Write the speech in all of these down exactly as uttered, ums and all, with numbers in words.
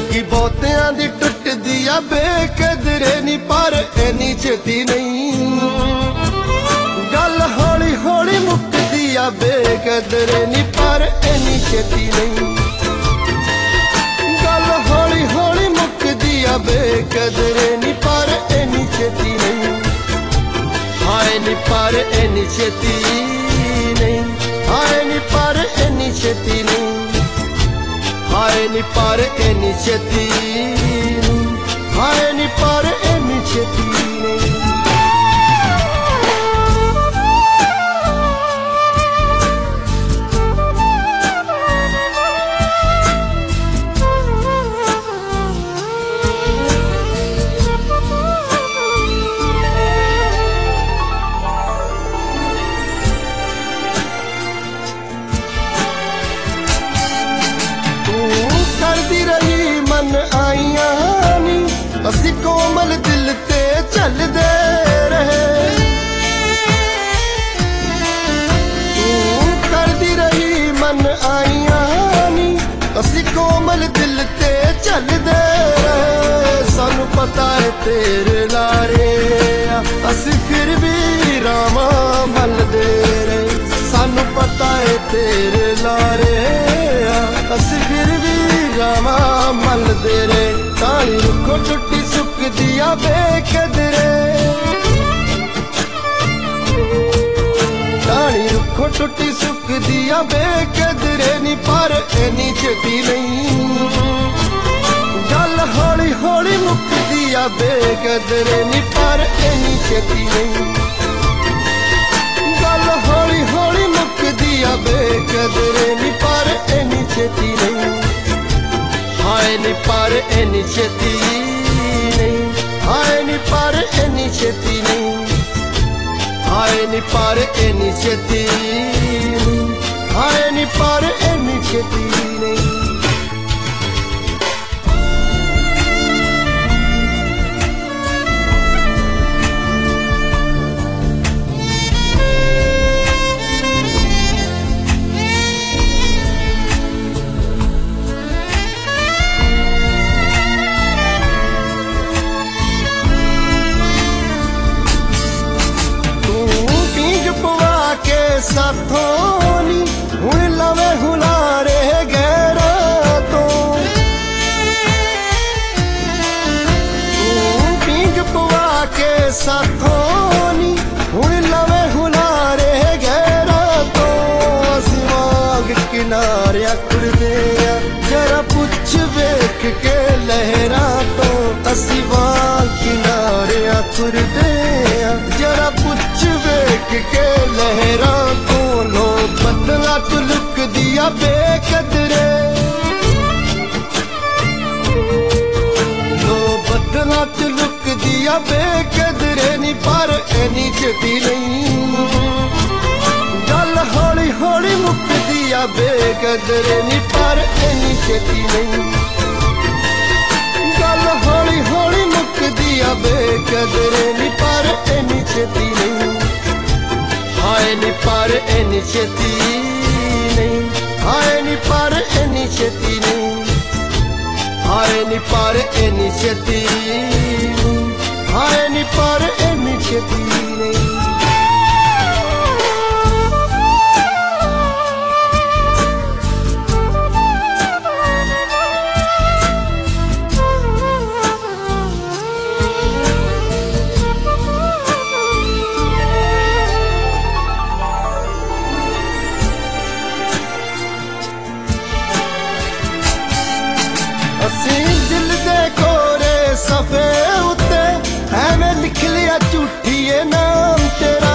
लगी बहुतियां दी टुटदी आ बेकदरे नी पर इन्नी छेती नहीं। गल हौली हौली मुकदी आ बेकदरे नी पर इन्नी छेती नहीं। गल हौली हौली मुकदी आ बेकदरे नी पर इन्नी छेती नहीं। हाय नी पर इन्नी छेती नहीं। हाय नी पर इन्नी छेती नहीं। हाय नी पर इन्नी छेती नहीं। हाय नी पर इन्नी छेती नहीं। असी कोमल दिल ते चलदे रहे। तू करदी रही मन आईयां नी। असी कोमल दिल ते चलदे रहे। सानू पता है तेरे लारे असी फिर भी रामा मलदे रहे। सानू पता है तेरे लारे असी फिर भी रामा मलदे रहे। ताली रुखो टुटी सुकदी आ बेकदरे। ताली रुखो टुटी सुकदी आ बेकदरे नी पर इन्नी छेती नहीं। गल हौली हौली मुकदी आ बेकदरे नी पर इन्नी छेती नहीं। गल हौली हौली मुकदी आ बेकदरे नी पर इन्नी छेती नहीं। हाय नी पर इन्नी छेती नहीं। हाय नी पर इन्नी छेती नहीं। हाय नी पर इन्नी छेती नहीं। हाय नी पर इन्नी छेती नहीं। साथों नी हुण लवे हुलारे गैरा तो। पींग पवा के साथों नी हुण लवे हुलारे गैरा तो। असी वाग किनारे कुड़दे जरा पुछ वेख के लहरा तो। असी वाग किनारे कुड़दे जरा पुछ वेख के लहरा तो। लो बदला तू लुक दिया बेकदरे। लो बदला तू लुक दिया बेकदरे नी पर इन्नी छेती नहीं। गल हौली हौली मुक दिया बेकदरे नी पर इन्नी छेती नहीं। गल हौली हौली मुक दिया बेकदरे नी पर इन्नी छेती नहीं। हाय नी पर इन्नी छेती नहीं। हाय नी पर इन्नी छेती नहीं। हाय नी पर इन्नी छेती नहीं। हाय नी पर इन्नी छेती नहीं। असी दिल दे कोरे सफे उत्ते एवें लिख लिया झूठिए नाम तेरा।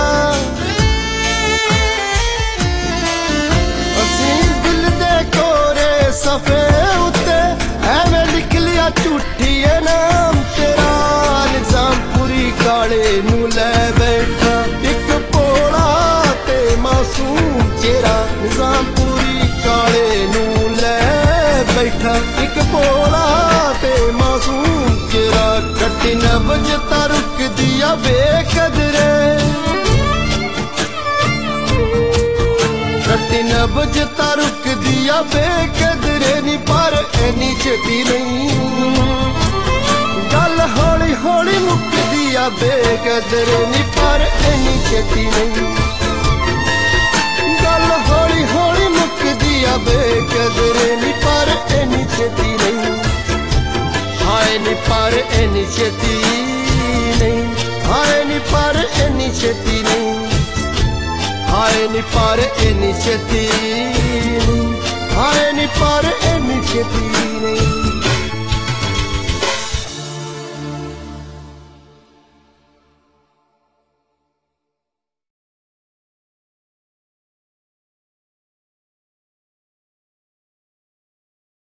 असी दिल दे कोरे सफे उत्ते एवें लिख लिया झूठिए नाम तेरा। निजामपुरी काले नू लै बैठा एक भोला ते मासूम चेहरा। निजामपुरी काले नू लै बैठा एक भोला ते मासूम चेहरा। कटी नब्ज ता रुक दिया बेकदरे। कटी नब्ज ता रुक दिया बेकदरे नी पर इन्नी छेती नहीं। आ बेकदर नी पर इन्नी छेती नहीं। गल हौली हौली मुकदी आ बेकदर नी पर इन्नी छेती नहीं। हाय नी पर इन्नी छेती नहीं, हाय नी पर इन्नी छेती नहीं, हाय नी पर इन्नी छेती नहीं, हाय नी पर इन्नी छेती।